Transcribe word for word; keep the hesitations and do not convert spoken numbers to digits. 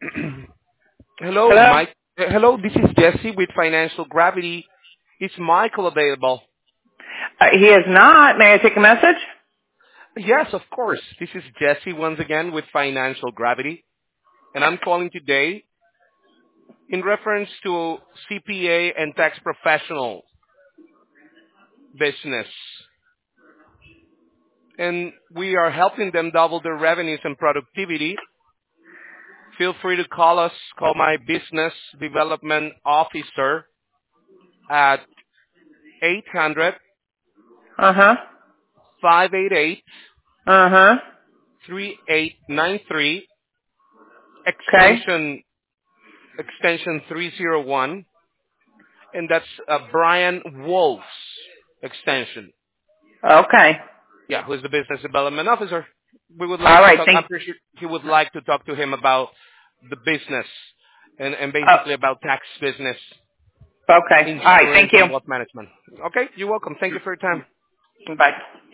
Hello, Hello? Mike. uh, Hello, this is Jesse with Financial Gravity. Is Michael available? Uh, he is not. May I take a message? Yes, of course. This is Jesse once again with Financial Gravity, and I'm calling today in reference to C P A and tax professional business. And we are helping them double their revenues and productivity. Feel free to call us, call my business development officer at eight hundred, Uh-huh. five eight eight, Uh-huh. three eight nine three, Okay. extension extension three zero one, and that's uh, Brian Wolf's extension. Okay. Yeah, who's the business development officer. We would All like to right. talk. Thank I'm pretty sure he would like to talk to him about the business and and Oh, basically about tax business, okay. All right. Thank insurance, you. and wealth management. Okay, you're welcome. Thank you for your time. Bye.